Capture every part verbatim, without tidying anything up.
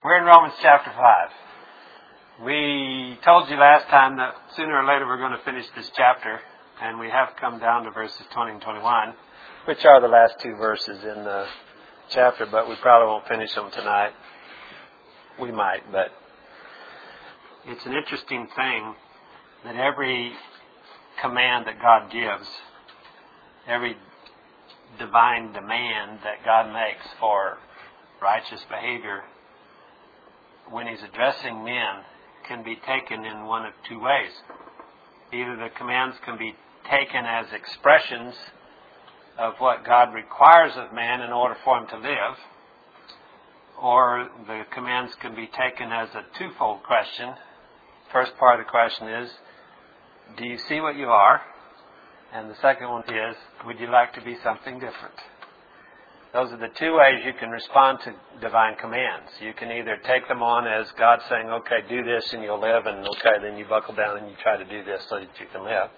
We're in Romans chapter five. We told you last time that sooner or later we're going to finish this chapter, and we have come down to verses twenty and twenty-one, which are the last two verses in the chapter, but we probably won't finish them tonight. We might, but it's an interesting thing that every command that God gives, every divine demand that God makes for righteous behavior, when He's addressing men, can be taken in one of two ways. Either the commands can be taken as expressions of what God requires of man in order for him to live, or the commands can be taken as a twofold question. First part of the question is, do you see what you are? And the second one is, would you like to be something different? Those are the two ways you can respond to divine commands. You can either take them on as God saying, okay, do this and you'll live, and okay, then you buckle down and you try to do this so that you can live.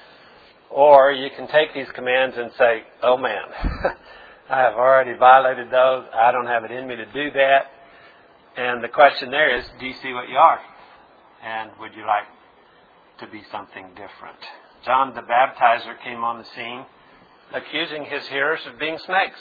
Or you can take these commands and say, oh man, I have already violated those. I don't have it in me to do that. And the question there is, do you see what you are? And would you like to be something different? John the Baptizer came on the scene accusing his hearers of being snakes.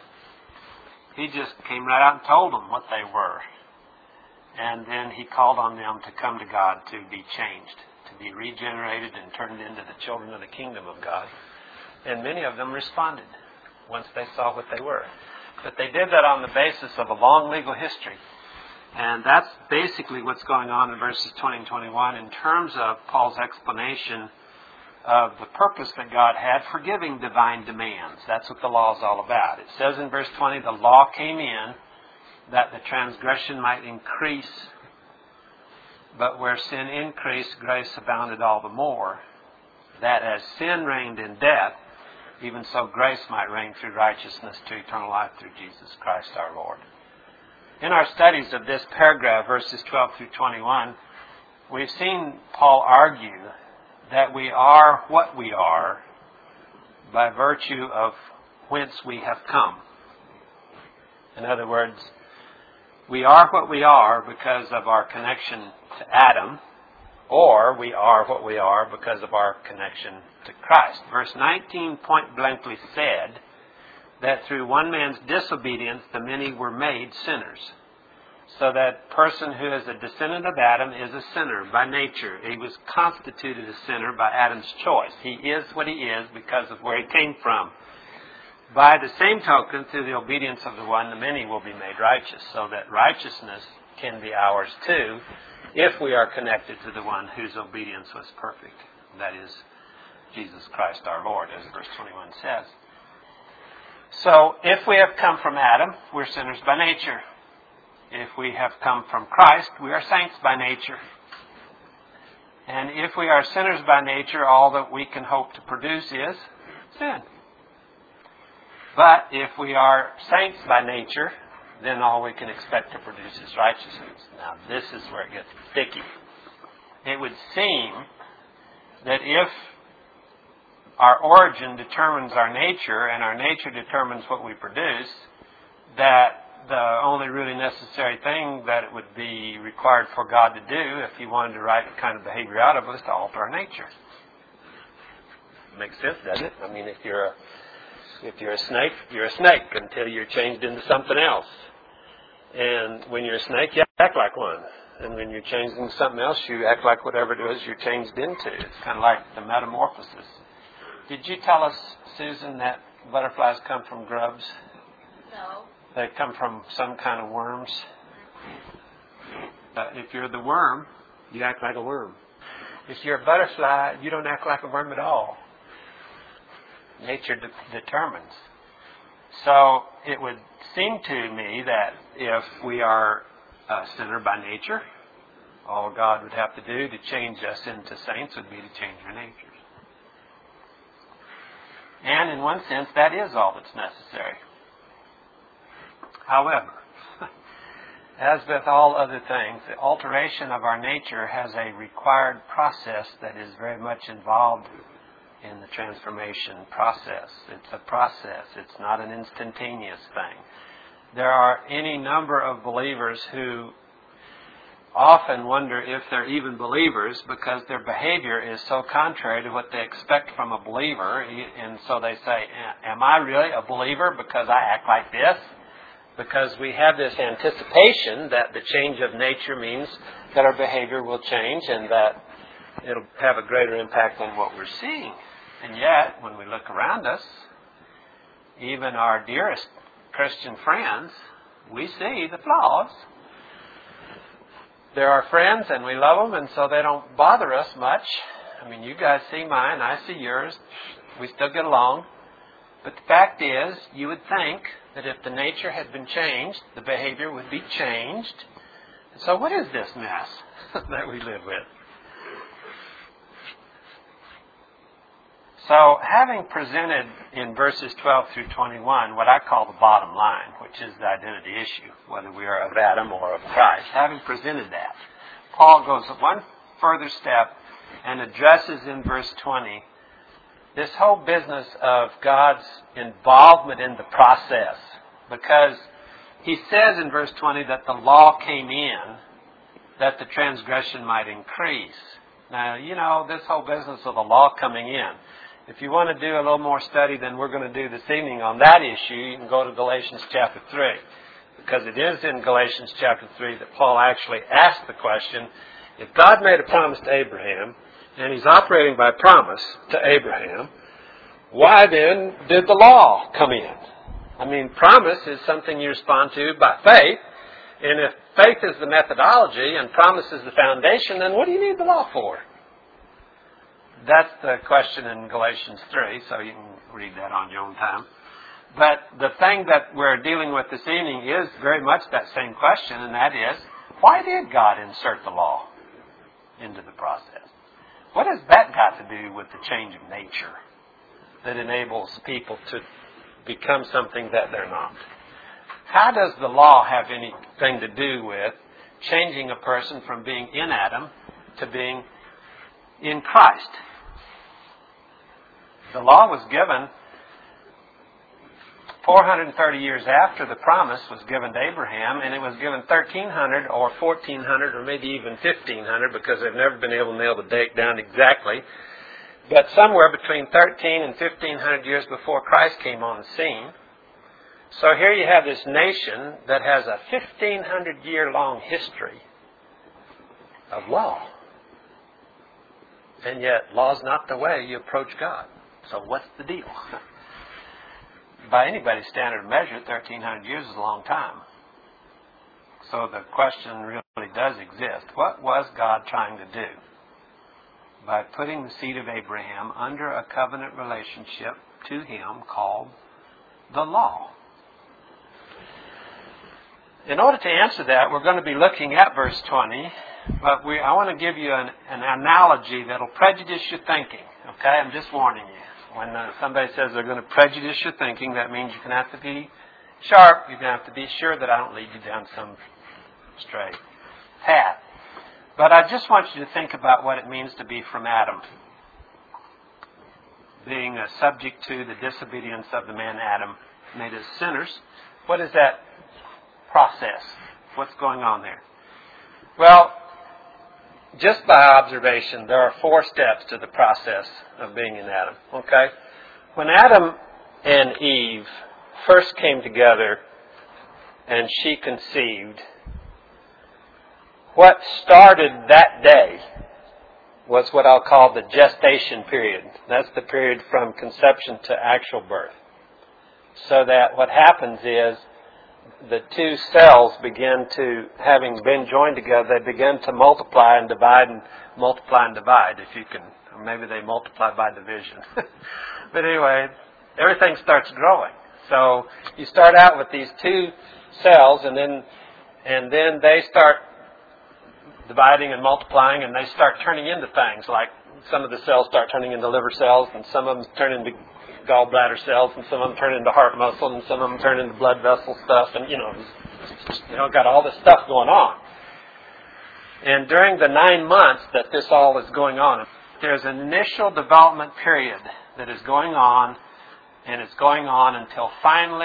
He just came right out and told them what they were. And then he called on them to come to God to be changed, to be regenerated and turned into the children of the kingdom of God. And many of them responded once they saw what they were. But they did that on the basis of a long legal history. And that's basically what's going on in verses twenty and twenty-one in terms of Paul's explanation of the purpose that God had for giving divine demands. That's what the law is all about. It says in verse twenty, the law came in that the transgression might increase, but where sin increased, grace abounded all the more, that as sin reigned in death, even so grace might reign through righteousness to eternal life through Jesus Christ our Lord. In our studies of this paragraph, verses twelve through twenty-one, we've seen Paul argue that we are what we are by virtue of whence we have come. In other words, we are what we are because of our connection to Adam, or we are what we are because of our connection to Christ. Verse nineteen point blankly said that through one man's disobedience the many were made sinners. So that person who is a descendant of Adam is a sinner by nature. He was constituted a sinner by Adam's choice. He is what he is because of where he came from. By the same token, through the obedience of the one, the many will be made righteous, so that righteousness can be ours too, if we are connected to the one whose obedience was perfect. That is Jesus Christ our Lord, as verse twenty-one says. So, if we have come from Adam, we're sinners by nature. If we have come from Christ, we are saints by nature. And if we are sinners by nature, all that we can hope to produce is sin. But if we are saints by nature, then all we can expect to produce is righteousness. Now, this is where it gets sticky. It would seem that if our origin determines our nature, and our nature determines what we produce, that the only really necessary thing that it would be required for God to do, if He wanted the right kind of behavior out of us, to alter our nature. Makes sense, doesn't it? I mean, if you're a, if you're a snake, you're a snake until you're changed into something else. And when you're a snake, you act like one. And when you're changed into something else, you act like whatever it is you're changed into. It's kind of like the metamorphosis. Did you tell us, Susan, that butterflies come from grubs? No. They come from some kind of worms. Uh, if you're the worm, you act like a worm. If you're a butterfly, you don't act like a worm at all. Nature de- determines. So it would seem to me that if we are a sinner by nature, all God would have to do to change us into saints would be to change our natures. And in one sense, that is all that's necessary. However, as with all other things, the alteration of our nature has a required process that is very much involved in the transformation process. It's a process. It's not an instantaneous thing. there are any number of believers who often wonder if they're even believers because their behavior is so contrary to what they expect from a believer. And so they say, am I really a believer because I act like this? Because we have this anticipation that the change of nature means that our behavior will change and that it'll have a greater impact on what we're seeing. And yet, when we look around us, even our dearest Christian friends, we see the flaws. They're our friends and we love them, and so they don't bother us much. I mean, you guys see mine, I see yours. We still get along. But the fact is, you would think that if the nature had been changed, the behavior would be changed. And so what is this mess that we live with? So, having presented in verses twelve through twenty-one what I call the bottom line, which is the identity issue, whether we are of Adam or of Christ, having presented that, Paul goes one further step and addresses in verse twenty this whole business of God's involvement in the process. Because he says in verse twenty that the law came in that the transgression might increase. Now, you know, this whole business of the law coming in, if you want to do a little more study than we're going to do this evening on that issue, you can go to Galatians chapter three. Because it is in Galatians chapter three that Paul actually asked the question, if God made a promise to Abraham, and he's operating by promise to Abraham, why then did the law come in? I mean, promise is something you respond to by faith, and if faith is the methodology and promise is the foundation, then what do you need the law for? That's the question in Galatians three, so you can read that on your own time. But the thing that we're dealing with this evening is very much that same question, and that is, why did God insert the law into the process? What has that got to do with the change of nature that enables people to become something that they're not? How does the law have anything to do with changing a person from being in Adam to being in Christ? The law was given four hundred thirty years after the promise was given to Abraham, and it was given thirteen hundred or fourteen hundred or maybe even fifteen hundred, because they've never been able to nail the date down exactly. But somewhere between thirteen and fifteen hundred years before Christ came on the scene. So here you have this nation that has a fifteen hundred year long history of law. And yet, law's not the way you approach God. So what's the deal? By anybody's standard of measure, thirteen hundred years is a long time. So the question really does exist. What was God trying to do by putting the seed of Abraham under a covenant relationship to him called the law? In order to answer that, we're going to be looking at verse twenty, but we, I want to give you an, an analogy that will prejudice your thinking. Okay, I'm just warning you. When uh, somebody says they're going to prejudice your thinking, that means you're going to have to be sharp. You're going to have to be sure that I don't lead you down some straight path. But I just want you to think about what it means to be from Adam, being uh, subject to the disobedience of the man Adam, made us sinners. What is that process? What's going on there? Well, just by observation, there are four steps to the process of being in Adam. Okay? When Adam and Eve first came together and she conceived, what started that day was what I'll call the gestation period. That's the period from conception to actual birth. So that what happens is the two cells begin to, having been joined together, they begin to multiply and divide and multiply and divide, if you can. Or maybe they multiply by division. But anyway, everything starts growing. So you start out with these two cells, and then and then they start dividing and multiplying, and they start turning into things. Like some of the cells start turning into liver cells, and some of them turn into gallbladder cells, and some of them turn into heart muscle, and some of them turn into blood vessel stuff, and you know, you know, got all this stuff going on. And during the nine months that this all is going on, there's an initial development period that is going on, and it's going on until finally,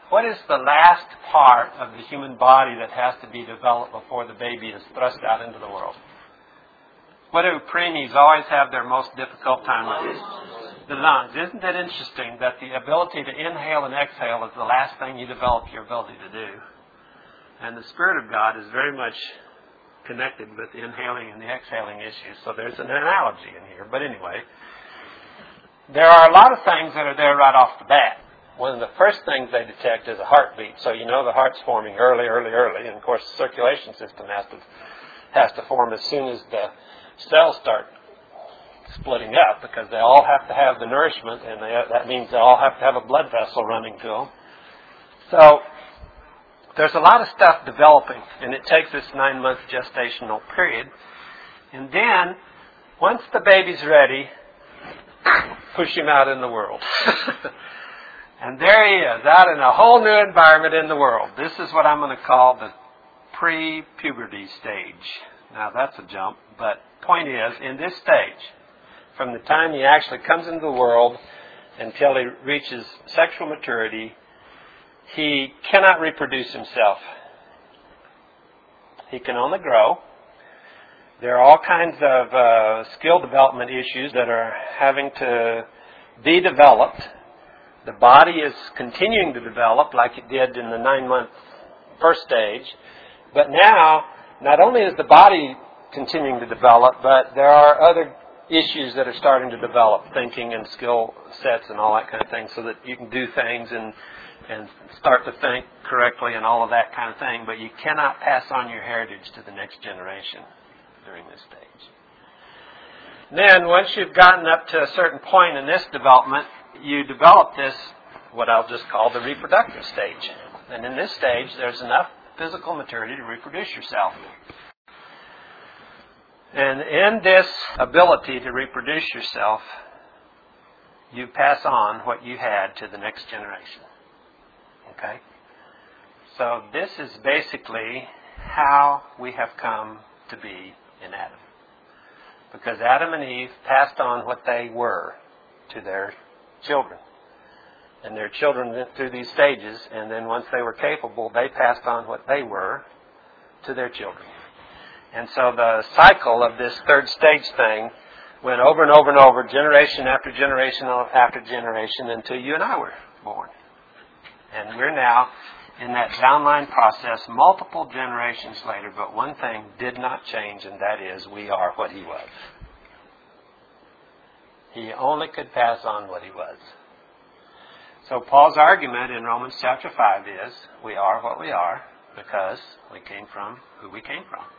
what is the last part of the human body that has to be developed before the baby is thrust out into the world? What do preemies always have their most difficult time with? The lungs. Isn't it interesting that the ability to inhale and exhale is the last thing you develop your ability to do? And the Spirit of God is very much connected with the inhaling and the exhaling issues. So there's an analogy in here. But anyway, there are a lot of things that are there right off the bat. One of the first things they detect is a heartbeat. So you know the heart's forming early, early, early. And of course the circulation system has to has to form as soon as the cells start splitting up, because they all have to have the nourishment, and they, that means they all have to have a blood vessel running to them. So there's a lot of stuff developing, and it takes this nine-month gestational period. And then, once the baby's ready, push him out in the world. And there he is, out in a whole new environment in the world. This is what I'm going to call the pre-puberty stage. Now, that's a jump, but point is, in this stage, from the time he actually comes into the world until he reaches sexual maturity, he cannot reproduce himself. He can only grow. There are all kinds of uh, skill development issues that are having to be developed. The body is continuing to develop like it did in the nine-month first stage. But now, not only is the body continuing to develop, but there are other issues that are starting to develop, thinking and skill sets and all that kind of thing, so that you can do things and and start to think correctly and all of that kind of thing. But you cannot pass on your heritage to the next generation during this stage. Then, once you've gotten up to a certain point in this development, you develop this, what I'll just call the reproductive stage. And in this stage, there's enough physical maturity to reproduce yourself. And in this ability to reproduce yourself, you pass on what you had to the next generation. Okay? So this is basically how we have come to be in Adam. Because Adam and Eve passed on what they were to their children. And their children went through these stages, and then once they were capable, they passed on what they were to their children. And so the cycle of this third stage thing went over and over and over, generation after generation after generation, until you and I were born. And we're now in that downline process multiple generations later, but one thing did not change, and that is we are what he was. He only could pass on what he was. So Paul's argument in Romans chapter five is, we are what we are because we came from who we came from.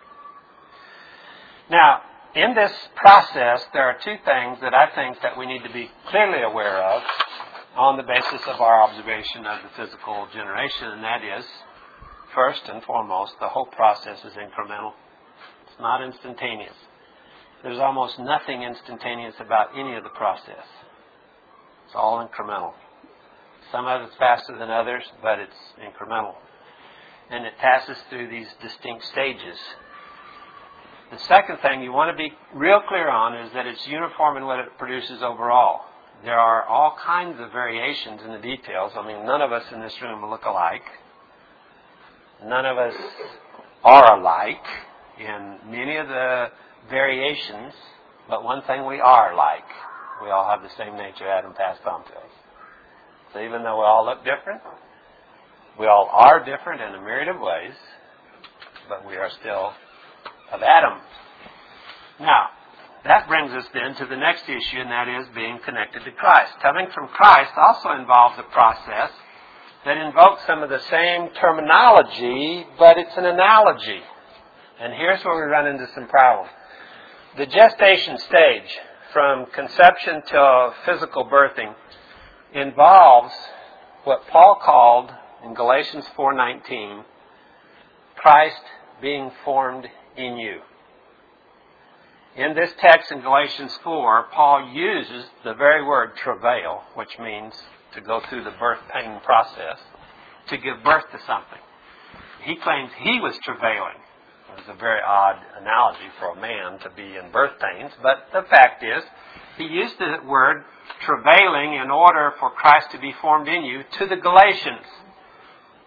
Now, in this process, there are two things that I think that we need to be clearly aware of on the basis of our observation of the physical generation, and that is, first and foremost, the whole process is incremental. It's not instantaneous. There's almost nothing instantaneous about any of the process. It's all incremental. Some of it's faster than others, but it's incremental. And it passes through these distinct stages. The second thing you want to be real clear on is that it's uniform in what it produces overall. There are all kinds of variations in the details. I mean, none of us in this room look alike. None of us are alike in many of the variations, but one thing we are like. We all have the same nature Adam passed on to us. So even though we all look different, we all are different in a myriad of ways, but we are still of Adam. Now, that brings us then to the next issue, and that is being connected to Christ. Coming from Christ also involves a process that invokes some of the same terminology, but it's an analogy. And here's where we run into some problems. The gestation stage, from conception to physical birthing, involves what Paul called in Galatians four nineteen, Christ being formed in you. In this text in Galatians four, Paul uses the very word travail, which means to go through the birth pain process, to give birth to something. He claims he was travailing. It was a very odd analogy for a man to be in birth pains, but the fact is, he used the word travailing in order for Christ to be formed in you to the Galatians.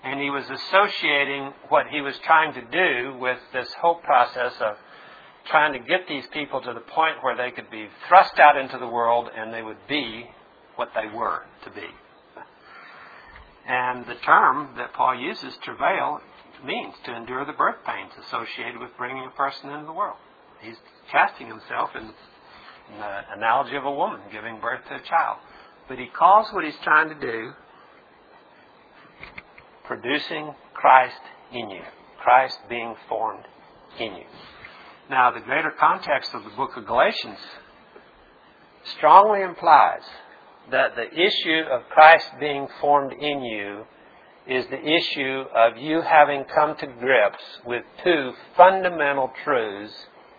And he was associating what he was trying to do with this whole process of trying to get these people to the point where they could be thrust out into the world and they would be what they were to be. And the term that Paul uses, travail, means to endure the birth pains associated with bringing a person into the world. He's casting himself in, in the analogy of a woman giving birth to a child. But he calls what he's trying to do producing Christ in you. Christ being formed in you. Now, the greater context of the book of Galatians strongly implies that the issue of Christ being formed in you is the issue of you having come to grips with two fundamental truths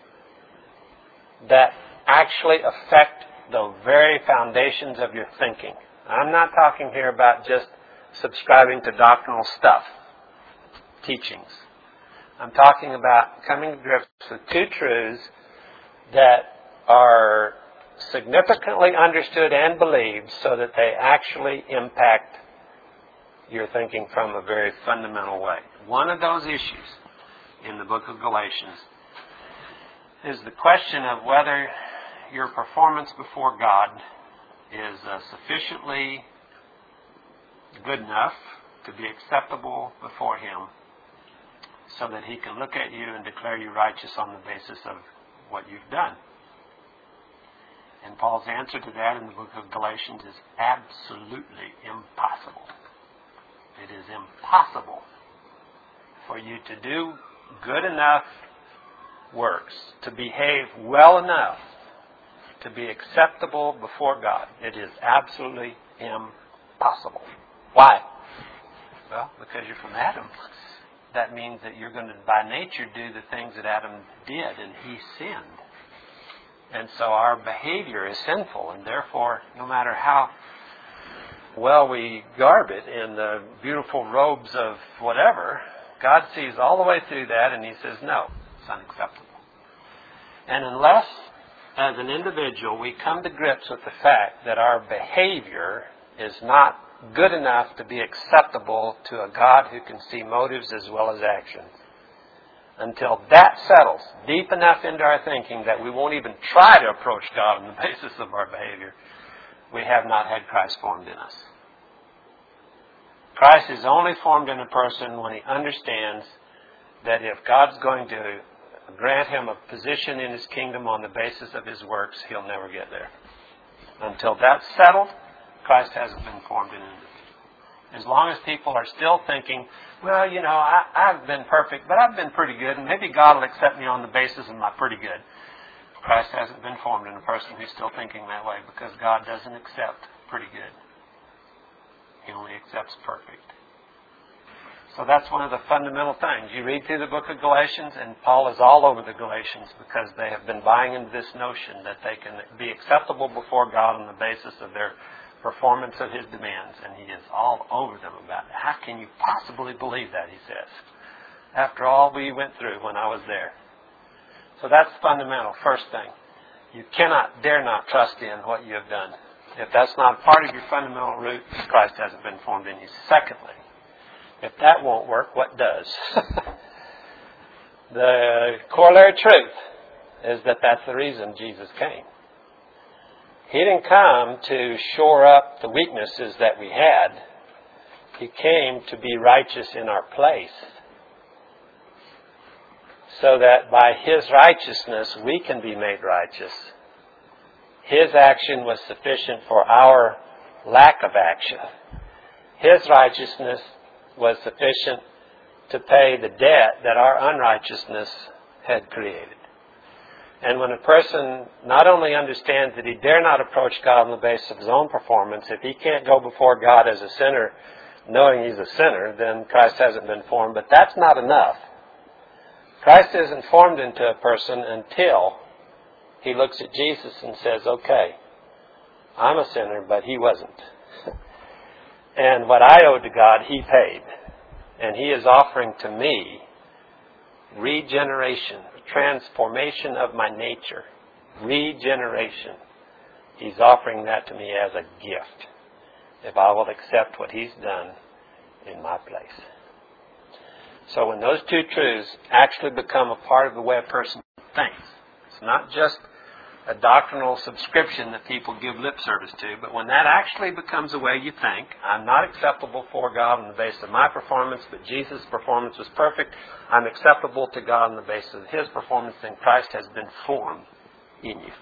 that actually affect the very foundations of your thinking. I'm not talking here about just subscribing to doctrinal stuff, teachings. I'm talking about coming to grips with two truths that are significantly understood and believed so that they actually impact your thinking from a very fundamental way. One of those issues in the book of Galatians is the question of whether your performance before God is uh, sufficiently good enough to be acceptable before Him so that He can look at you and declare you righteous on the basis of what you've done. And Paul's answer to that in the book of Galatians is absolutely impossible. It is impossible for you to do good enough works, to behave well enough, to be acceptable before God. It is absolutely impossible. Why? Well, because you're from Adam. That means that you're going to, by nature, do the things that Adam did, and he sinned. And so our behavior is sinful, and therefore, no matter how well we garb it in the beautiful robes of whatever, God sees all the way through that, and He says, no, it's unacceptable. And unless, as an individual, we come to grips with the fact that our behavior is not good enough to be acceptable to a God who can see motives as well as actions, until that settles deep enough into our thinking that we won't even try to approach God on the basis of our behavior, we have not had Christ formed in us. Christ is only formed in a person when he understands that if God's going to grant him a position in His kingdom on the basis of his works, he'll never get there. Until that's settled, Christ hasn't been formed in him. As long as people are still thinking, well, you know, I, I've been perfect, but I've been pretty good, and maybe God will accept me on the basis of my pretty good. Christ hasn't been formed in a person who's still thinking that way, because God doesn't accept pretty good. He only accepts perfect. So that's one of the fundamental things. You read through the book of Galatians, and Paul is all over the Galatians because they have been buying into this notion that they can be acceptable before God on the basis of their performance of His demands. And he is all over them about it. How can you possibly believe that, he says, after all we went through when I was there? So that's fundamental. First thing, you cannot, dare not trust in what you have done. If that's not part of your fundamental root, Christ hasn't been formed in you. Secondly, if that won't work, what does? The corollary truth is that that's the reason Jesus came. He didn't come to shore up the weaknesses that we had. He came to be righteous in our place, so that by His righteousness we can be made righteous. His action was sufficient for our lack of action. His righteousness was sufficient to pay the debt that our unrighteousness had created. And when a person not only understands that he dare not approach God on the basis of his own performance, if he can't go before God as a sinner knowing he's a sinner, then Christ hasn't been formed. But that's not enough. Christ isn't formed into a person until he looks at Jesus and says, okay, I'm a sinner, but he wasn't. And what I owed to God, he paid. And he is offering to me regeneration, transformation of my nature, regeneration. He's offering that to me as a gift if I will accept what He's done in my place. So when those two truths actually become a part of the way a person thinks, it's not just a doctrinal subscription that people give lip service to, but when that actually becomes the way you think, I'm not acceptable for God on the basis of my performance, but Jesus' performance was perfect. I'm acceptable to God on the basis of His performance, and Christ has been formed in you.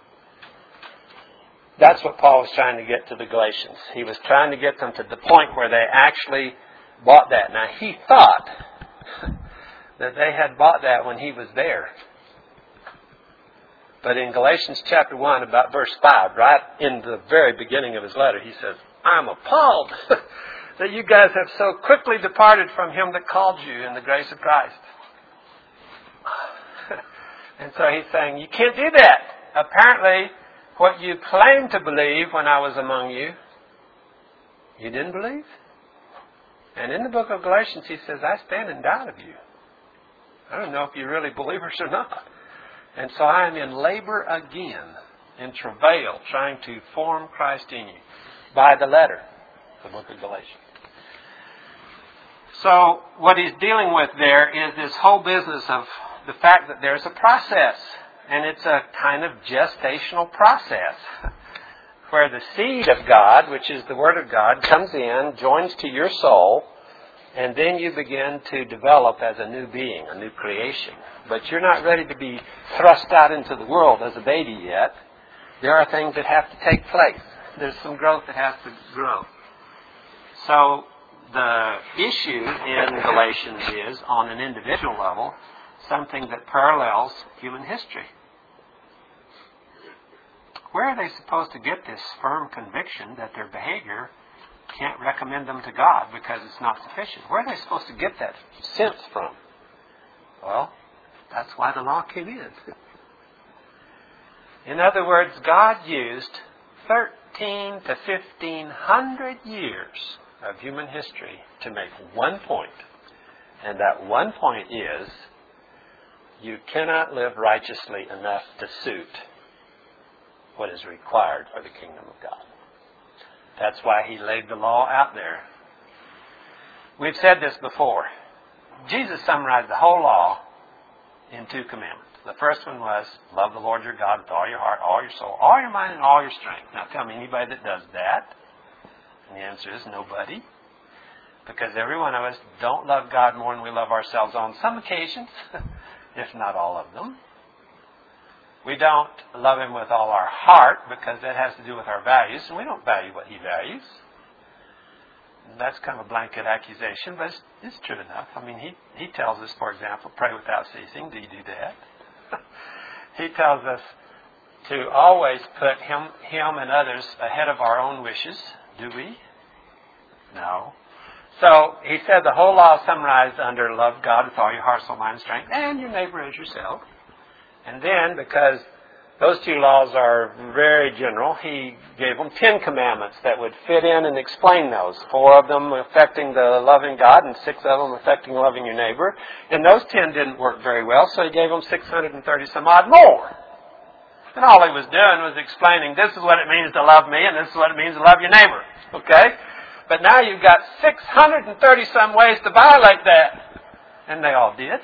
That's what Paul was trying to get to the Galatians. He was trying to get them to the point where they actually bought that. Now, he thought that they had bought that when he was there. But in Galatians chapter one, about verse five, right in the very beginning of his letter, he says, I'm appalled that you guys have so quickly departed from Him that called you in the grace of Christ. And so he's saying, you can't do that. Apparently, what you claimed to believe when I was among you, you didn't believe. And in the book of Galatians, he says, I stand in doubt of you. I don't know if you're really believers or not. And so I am in labor again, in travail, trying to form Christ in you by the letter, the book of Galatians. So what he's dealing with there is this whole business of the fact that there's a process. And it's a kind of gestational process where the seed of God, which is the Word of God, comes in, joins to your soul, and then you begin to develop as a new being, a new creation. But you're not ready to be thrust out into the world as a baby yet. There are things that have to take place. There's some growth that has to grow. So the issue in Galatians is, on an individual level, something that parallels human history. Where are they supposed to get this firm conviction that their behavior can't recommend them to God because it's not sufficient? Where are they supposed to get that sense from? Well, that's why the law came in. In other words, God used thirteen to fifteen hundred years of human history to make one point. And that one point is, you cannot live righteously enough to suit what is required for the kingdom of God. That's why He laid the law out there. We've said this before. Jesus summarized the whole law in two commandments. The first one was, love the Lord your God with all your heart, all your soul, all your mind, and all your strength. Now tell me anybody that does that. And the answer is nobody. Because every one of us don't love God more than we love ourselves on some occasions, if not all of them. We don't love Him with all our heart because that has to do with our values, and we don't value what He values. And that's kind of a blanket accusation, but it's, it's true enough. I mean, he, he tells us, for example, pray without ceasing. Do you do that? He tells us to always put him, him and others ahead of our own wishes. Do we? No. So he said the whole law is summarized under love God with all your heart, soul, mind, and strength, and your neighbor as yourself. And then, because those two laws are very general, he gave them ten commandments that would fit in and explain those. Four of them affecting the loving God and six of them affecting loving your neighbor. And those ten didn't work very well, so he gave them six hundred thirty some odd more. And all he was doing was explaining, this is what it means to love me and this is what it means to love your neighbor. Okay? But now you've got six hundred thirty some ways to violate that. And they all did.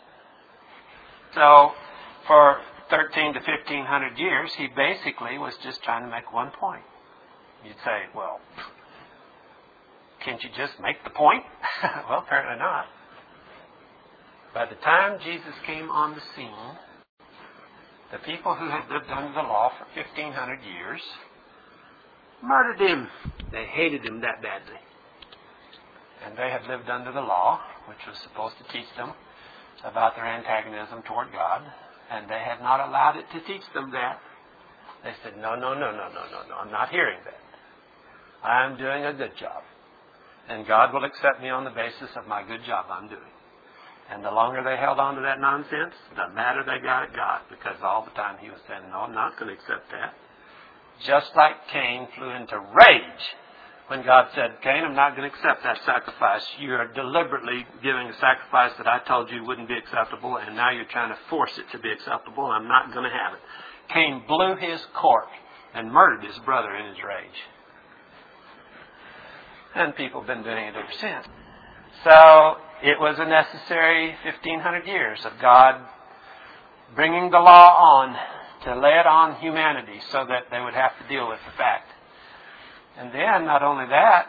So, for thirteen to fifteen hundred years, he basically was just trying to make one point. You'd say, well, can't you just make the point? Well, apparently not. By the time Jesus came on the scene, the people who had lived under the law for fifteen hundred years murdered him. They hated him that badly. And they had lived under the law, which was supposed to teach them about their antagonism toward God. And they had not allowed it to teach them that. They said, no, no, no, no, no, no, no. I'm not hearing that. I'm doing a good job. And God will accept me on the basis of my good job I'm doing. And the longer they held on to that nonsense, the madder they got at God. Because all the time he was saying, no, I'm not going to accept that. Just like Cain flew into rage when God said, Cain, I'm not going to accept that sacrifice. You are deliberately giving a sacrifice that I told you wouldn't be acceptable, and now you're trying to force it to be acceptable, and I'm not going to have it. Cain blew his cork and murdered his brother in his rage. And people have been doing it ever since. So it was a necessary fifteen hundred years of God bringing the law on to lay it on humanity so that they would have to deal with the fact. And then, not only that,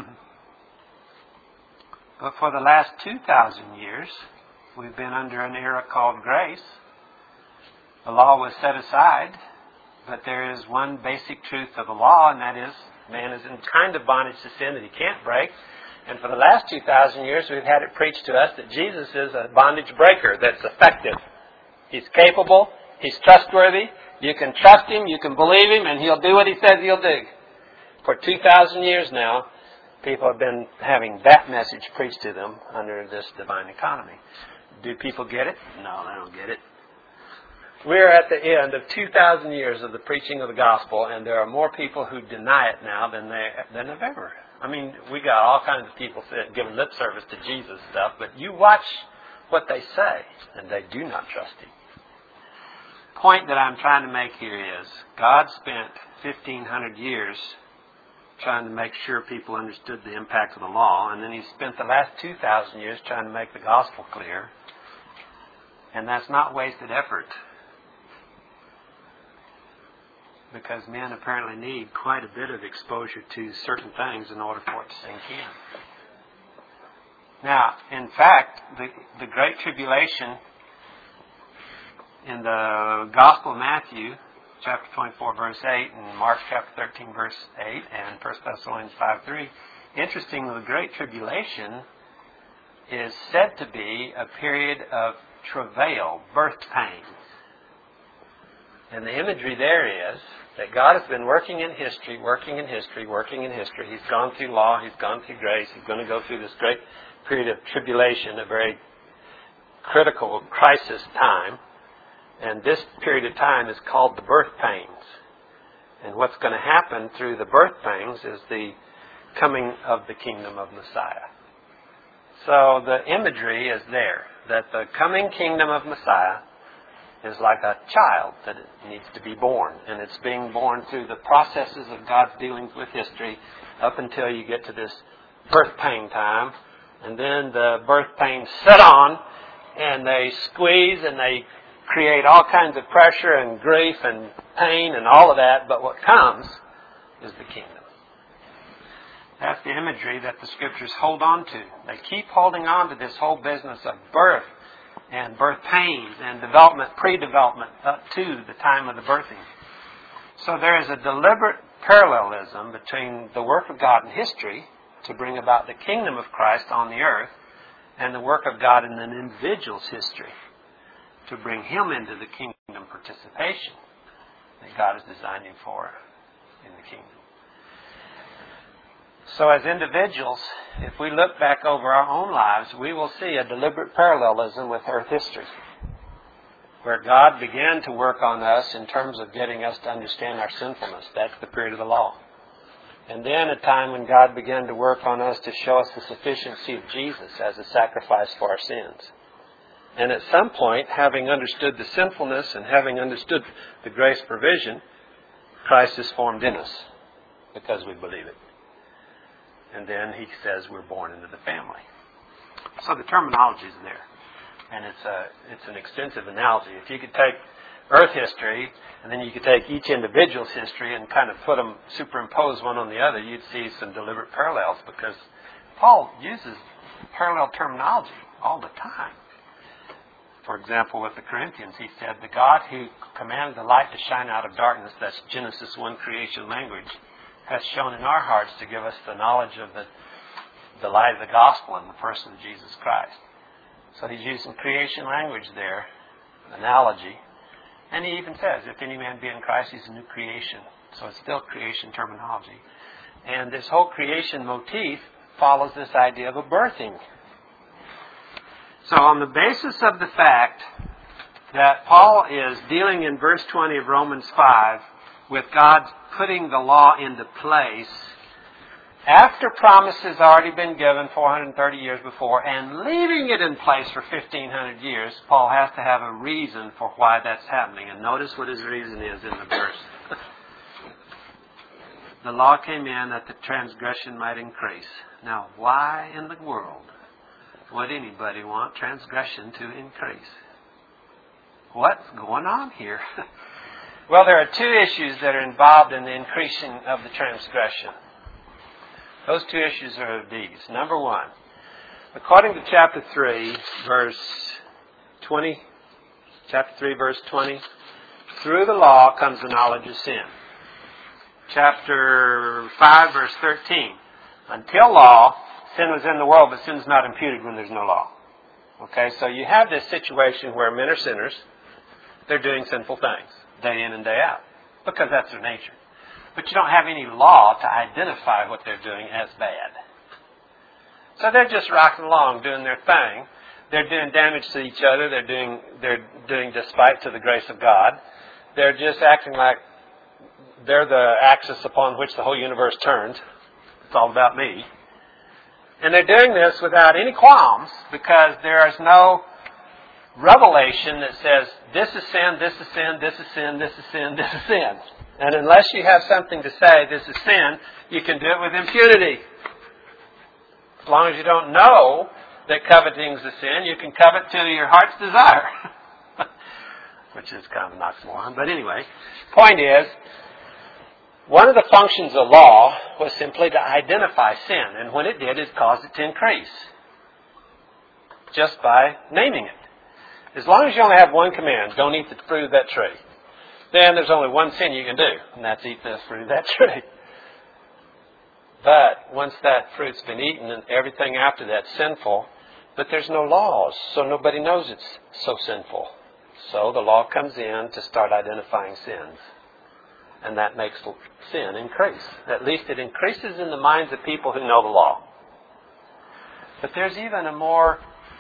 but for the last two thousand years, we've been under an era called grace. The law was set aside, but there is one basic truth of the law, and that is man is in kind of bondage to sin that he can't break. And for the last two thousand years, we've had it preached to us that Jesus is a bondage breaker that's effective. He's capable. He's trustworthy. You can trust Him. You can believe Him, and He'll do what He says He'll do. For two thousand years now, people have been having that message preached to them under this divine economy. Do people get it? No, they don't get it. We're at the end of two thousand years of the preaching of the gospel, and there are more people who deny it now than they than have ever. I mean, we got all kinds of people giving lip service to Jesus stuff, but you watch what they say, and they do not trust Him. Point that I'm trying to make here is God spent fifteen hundred years trying to make sure people understood the impact of the law, and then He spent the last two thousand years trying to make the gospel clear. And that's not wasted effort, because men apparently need quite a bit of exposure to certain things in order for it to sink in. Now, in fact, the, the Great Tribulation in the Gospel of Matthew, chapter twenty-four, verse eight, and Mark chapter thirteen, verse eight, and First Thessalonians five three, interestingly, the Great Tribulation is said to be a period of travail, birth pains. And the imagery there is that God has been working in history, working in history, working in history. He's gone through law, He's gone through grace, He's going to go through this great period of tribulation, a very critical crisis time. And this period of time is called the birth pains. And what's going to happen through the birth pains is the coming of the kingdom of Messiah. So the imagery is there, that the coming kingdom of Messiah is like a child that needs to be born. And it's being born through the processes of God's dealings with history up until you get to this birth pain time. And then the birth pains set on, and they squeeze, and they create all kinds of pressure and grief and pain and all of that. But what comes is the kingdom. That's the imagery that the Scriptures hold on to. They keep holding on to this whole business of birth and birth pains and development, pre-development up to the time of the birthing. So there is a deliberate parallelism between the work of God in history to bring about the kingdom of Christ on the earth and the work of God in an individual's history to bring him into the kingdom participation that God has designed him for in the kingdom. So as individuals, if we look back over our own lives, we will see a deliberate parallelism with earth history, where God began to work on us in terms of getting us to understand our sinfulness. That's the period of the law. And then a time when God began to work on us to show us the sufficiency of Jesus as a sacrifice for our sins. And at some point, having understood the sinfulness and having understood the grace provision, Christ is formed in us because we believe it. And then He says we're born into the family. So the terminology is there. And it's a it's an extensive analogy. If you could take earth history, and then you could take each individual's history and kind of put them, superimpose one on the other, you'd see some deliberate parallels, because Paul uses parallel terminology all the time. For example, with the Corinthians, he said, the God who commanded the light to shine out of darkness, that's Genesis one creation language, has shown in our hearts to give us the knowledge of the, the light of the gospel in the person of Jesus Christ. So he's using creation language there, analogy. And he even says, if any man be in Christ, he's a new creation. So it's still creation terminology. And this whole creation motif follows this idea of a birthing. So on the basis of the fact that Paul is dealing in verse twenty of Romans five with God putting the law into place after promise has already been given four hundred thirty years before and leaving it in place for fifteen hundred years, Paul has to have a reason for why that's happening. And notice what his reason is in the verse. The law came in that the transgression might increase. Now, why in the world would anybody want transgression to increase? What's going on here? Well, there are two issues that are involved in the increasing of the transgression. Those two issues are these. Number one, according to chapter three, verse twenty, chapter three, verse twenty, through the law comes the knowledge of sin. Chapter five, verse thirteen, until law, sin was in the world, but sin is not imputed when there's no law. Okay, so you have this situation where men are sinners. They're doing sinful things day in and day out because that's their nature. But you don't have any law to identify what they're doing as bad. So they're just rocking along, doing their thing. They're doing damage to each other. They're doing they're doing despite to the grace of God. They're just acting like they're the axis upon which the whole universe turns. It's all about me. And they're doing this without any qualms because there is no revelation that says, this is sin, this is sin, this is sin, this is sin, this is sin. And unless you have something to say, this is sin, you can do it with impunity. As long as you don't know that coveting is a sin, you can covet to your heart's desire. Which is kind of an oxymoron. But anyway, point is, one of the functions of law was simply to identify sin. And when it did, it caused it to increase. Just by naming it. As long as you only have one command, don't eat the fruit of that tree, then there's only one sin you can do, and that's eat the fruit of that tree. But once that fruit's been eaten and everything after that's sinful, but there's no laws, so nobody knows it's so sinful. So the law comes in to start identifying sins. And that makes sin increase. At least it increases in the minds of people who know the law. But there's even a more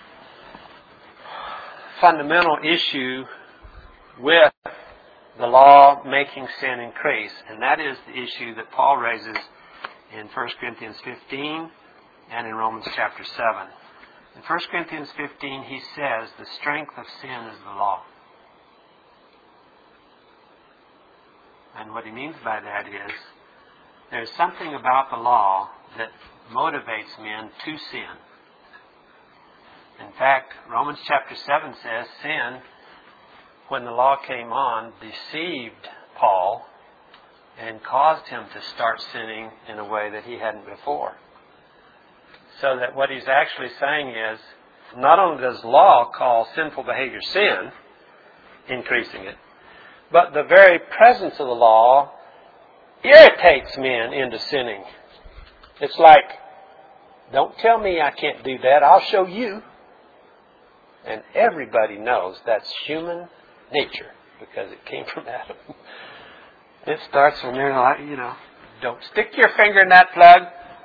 fundamental issue with the law making sin increase, and that is the issue that Paul raises in First Corinthians fifteen and in Romans chapter seven. In First Corinthians fifteen, he says the strength of sin is the law. And what he means by that is there's something about the law that motivates men to sin. In fact, Romans chapter seven says sin, when the law came on, deceived Paul and caused him to start sinning in a way that he hadn't before. So that what he's actually saying is, not only does law call sinful behavior sin, increasing it, but the very presence of the law irritates men into sinning. It's like, don't tell me I can't do that, I'll show you. And everybody knows that's human nature because it came from Adam. It starts when they're like, you know, don't stick your finger in that plug.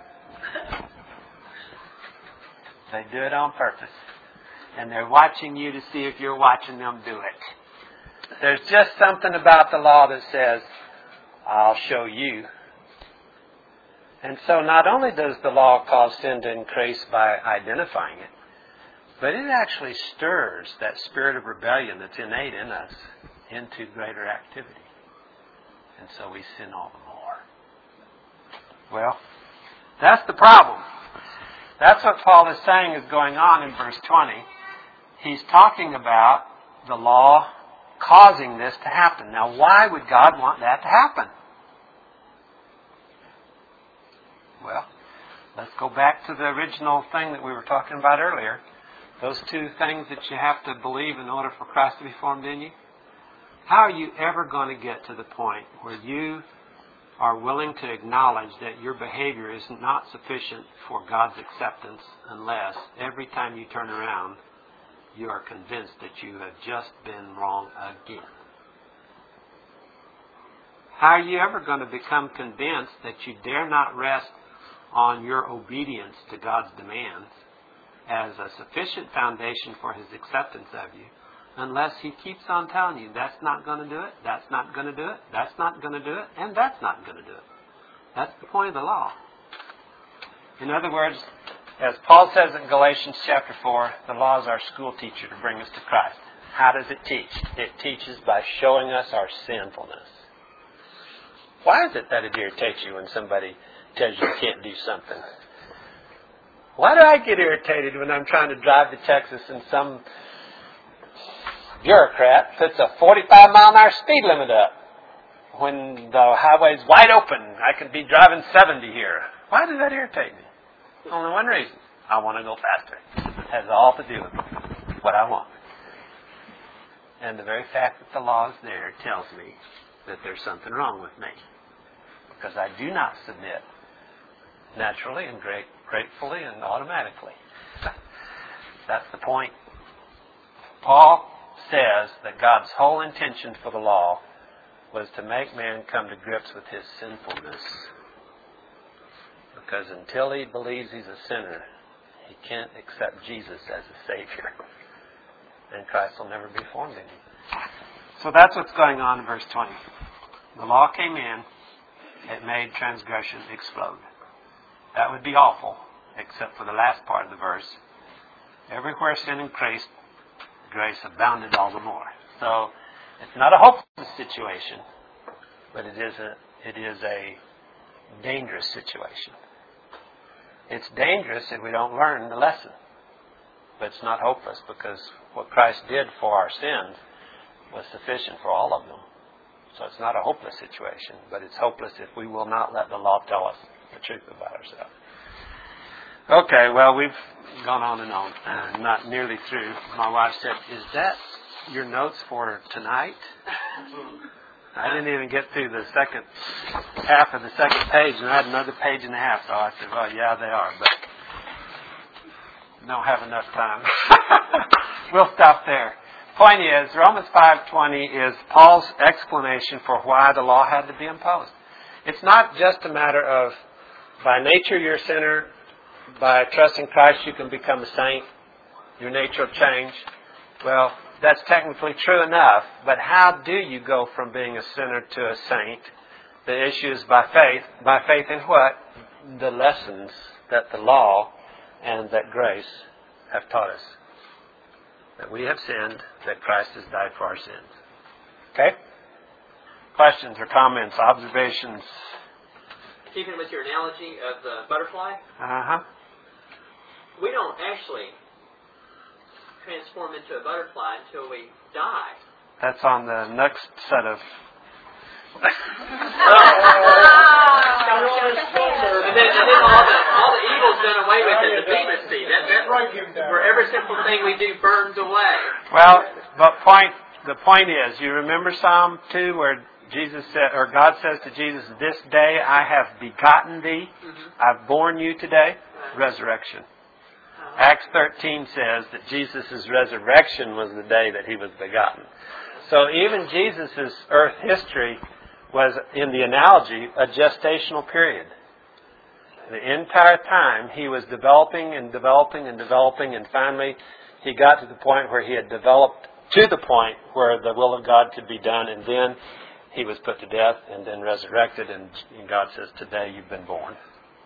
They do it on purpose. And they're watching you to see if you're watching them do it. There's just something about the law that says, I'll show you. And so not only does the law cause sin to increase by identifying it, but it actually stirs that spirit of rebellion that's innate in us into greater activity. And so we sin all the more. Well, that's the problem. That's what Paul is saying is going on in verse twenty. He's talking about the law causing this to happen. Now, why would God want that to happen? Well, let's go back to the original thing that we were talking about earlier. Those two things that you have to believe in order for Christ to be formed in you. How are you ever going to get to the point where you are willing to acknowledge that your behavior is not sufficient for God's acceptance unless every time you turn around, you are convinced that you have just been wrong again? How are you ever going to become convinced that you dare not rest on your obedience to God's demands as a sufficient foundation for His acceptance of you unless He keeps on telling you that's not going to do it, that's not going to do it, that's not going to do it, and that's not going to do it? That's the point of the law. In other words, as Paul says in Galatians chapter four, the law is our school teacher to bring us to Christ. How does it teach? It teaches by showing us our sinfulness. Why is it that it irritates you when somebody tells you you can't do something? Why do I get irritated when I'm trying to drive to Texas and some bureaucrat puts a forty-five mile an hour speed limit up when the highway's wide open? I could be driving seventy here. Why does that irritate me? Only one reason. I want to go faster. It has all to do with what I want. And the very fact that the law is there tells me that there's something wrong with me. Because I do not submit naturally and great, gratefully and automatically. That's the point. Paul says that God's whole intention for the law was to make man come to grips with his sinfulness. Because until he believes he's a sinner, he can't accept Jesus as a Savior. And Christ will never be formed in him. So that's what's going on in verse twenty. The law came in. It made transgression explode. That would be awful, except for the last part of the verse. Everywhere sin increased, grace abounded all the more. So it's not a hopeless situation, but it is a it is a dangerous situation. It's dangerous if we don't learn the lesson. But it's not hopeless, because what Christ did for our sins was sufficient for all of them. So it's not a hopeless situation, but it's hopeless if we will not let the law tell us the truth about ourselves. Okay, well, we've gone on and on. Uh, not nearly through. My wife said, "Is that your notes for tonight?" I didn't even get through the second half of the second page, and I had another page and a half. So I said, "Well, yeah, they are, but don't have enough time." We'll stop there. Point is, Romans five twenty is Paul's explanation for why the law had to be imposed. It's not just a matter of, by nature you're a sinner, by trusting Christ you can become a saint, your nature will change. Well, that's technically true enough, but how do you go from being a sinner to a saint? The issue is by faith. By faith in what? The lessons that the law and that grace have taught us. That we have sinned, that Christ has died for our sins. Okay? Questions or comments, observations? Keeping with your analogy of the butterfly, Uh-huh. we don't actually transform into a butterfly until we die. That's on the next set of... and then, and then all the all the evil's done away with in the Bema Sea. That, that, where every simple thing we do burns away. Well, but point the point is, you remember Psalm two where Jesus said, or God says to Jesus, "This day I have begotten thee, mm-hmm. I've born you today." Right. Resurrection. Uh-huh. Acts thirteen says that Jesus' resurrection was the day that he was begotten. So even Jesus' earth history was, in the analogy, a gestational period. The entire time he was developing and developing and developing, and finally he got to the point where he had developed to the point where the will of God could be done, and then he was put to death and then resurrected, and God says, "Today you've been born."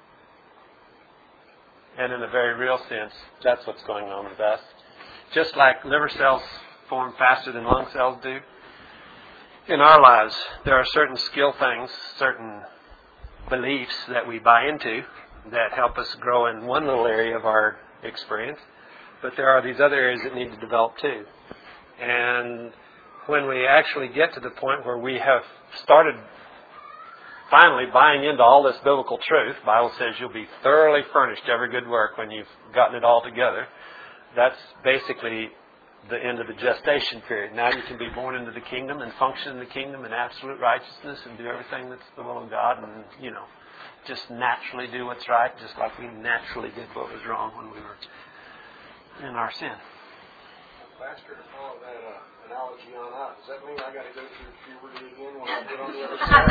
And in a very real sense, that's what's going on with us. Just like liver cells form faster than lung cells do, in our lives there are certain skill things, certain beliefs that we buy into that help us grow in one little area of our experience, but there are these other areas that need to develop too. And when we actually get to the point where we have started finally buying into all this biblical truth, the Bible says you'll be thoroughly furnished to every good work when you've gotten it all together. That's basically the end of the gestation period. Now you can be born into the kingdom and function in the kingdom in absolute righteousness and do everything that's the will of God, and, you know, just naturally do what's right, just like we naturally did what was wrong when we were in our sin. Pastor, to follow that uh, analogy on out, does that mean I got to go through puberty again when I get on the other side?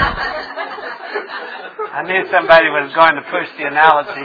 I knew somebody was going to push the analogy.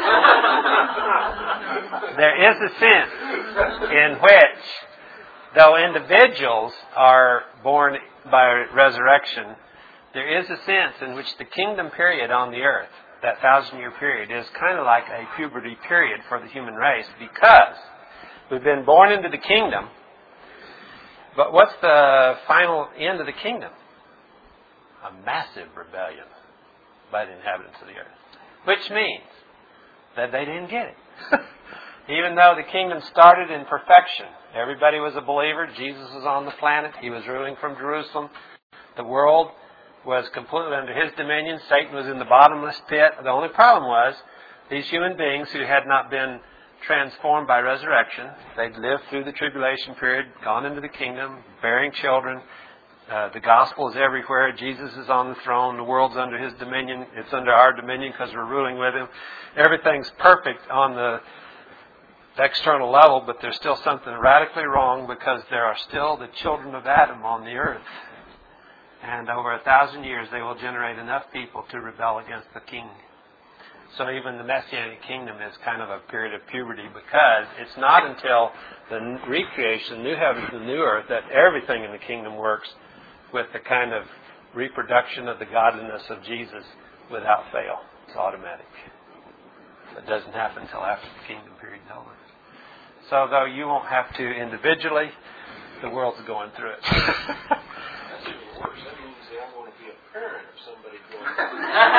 There is a sense in which, though individuals are born by resurrection, there is a sense in which the kingdom period on the earth, that thousand-year period, is kind of like a puberty period for the human race, because we've been born into the kingdom, but what's the final end of the kingdom? A massive rebellion by the inhabitants of the earth. Which means that they didn't get it. Even though the kingdom started in perfection, everybody was a believer. Jesus was on the planet. He was ruling from Jerusalem. The world was completely under his dominion. Satan was in the bottomless pit. The only problem was these human beings who had not been transformed by resurrection. They'd lived through the tribulation period, gone into the kingdom, bearing children. Uh, the gospel is everywhere. Jesus is on the throne. The world's under his dominion. It's under our dominion because we're ruling with him. Everything's perfect on the external level, but there's still something radically wrong because there are still the children of Adam on the earth. And over a thousand years, they will generate enough people to rebel against the king. So even the Messianic kingdom is kind of a period of puberty because it's not until the recreation, new heavens and new earth, that everything in the kingdom works with the kind of reproduction of the godliness of Jesus without fail. It's automatic. It doesn't happen until after the kingdom period is over. So though you won't have to individually, the world's going through it. That's even worse. That means that I'm going to be a parent of somebody going through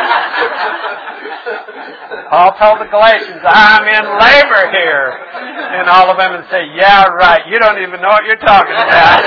it. Paul told the Galatians, I'm in labor here. And all of them would say, yeah, right. You don't even know what you're talking about.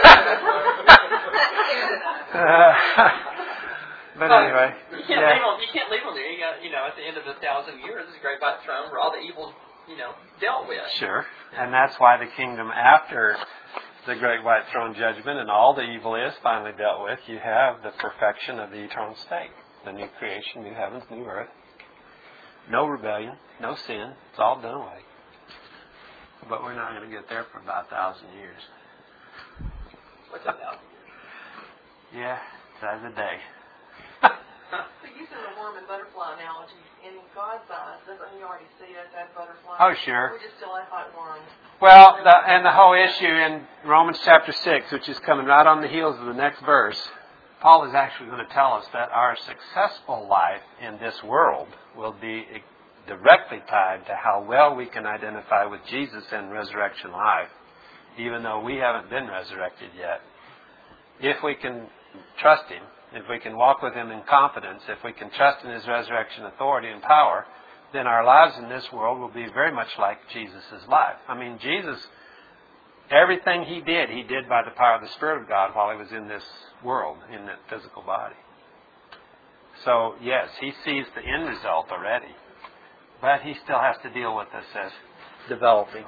uh, but anyway. You can't, yeah. leave them, you can't leave them there. You, got, you know, at the end of the thousand years, this is a great white throne where all the evil, you know, dealt with. Sure. And that's why the kingdom after the great white throne judgment and all the evil is finally dealt with, you have the perfection of the eternal state. The new creation, new heavens, new earth. No rebellion, no sin. It's all done away. But we're not going to get there for about a thousand years. What's a thousand years? Yeah, that's a day. So using the worm and butterfly analogy, in God's eyes, doesn't he already see us as butterflies? Oh, sure. We just still act like worms. Well, the, and the whole issue in Romans chapter six, which is coming right on the heels of the next verse, Paul is actually going to tell us that our successful life in this world will be directly tied to how well we can identify with Jesus in resurrection life, even though we haven't been resurrected yet. If we can trust him, if we can walk with him in confidence, if we can trust in his resurrection authority and power, then our lives in this world will be very much like Jesus' life. I mean, Jesus, everything he did, he did by the power of the Spirit of God while he was in this world, in that physical body. So, yes, he sees the end result already. But he still has to deal with this as developing.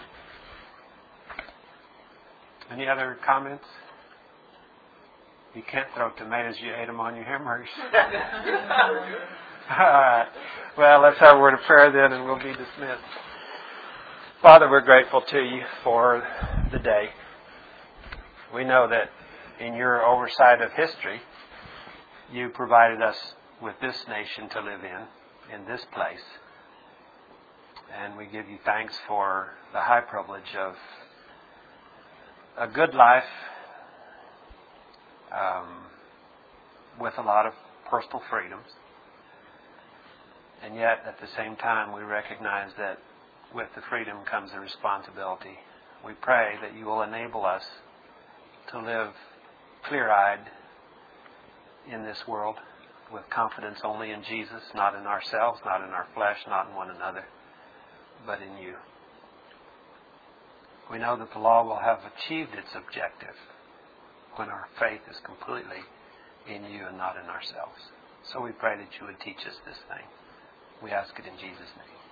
Any other comments? You can't throw tomatoes, you ate them on your hamburgers. All right. Well, let's have a word of prayer then and we'll be dismissed. Father, we're grateful to you for the day. We know that in your oversight of history, you provided us with this nation to live in, in this place. And we give you thanks for the high privilege of a good life um, with a lot of personal freedoms. And yet, at the same time, we recognize that with the freedom comes a responsibility. We pray that you will enable us to live clear-eyed in this world with confidence only in Jesus, not in ourselves, not in our flesh, not in one another, but in you. We know that the law will have achieved its objective when our faith is completely in you and not in ourselves. So we pray that you would teach us this thing. We ask it in Jesus' name.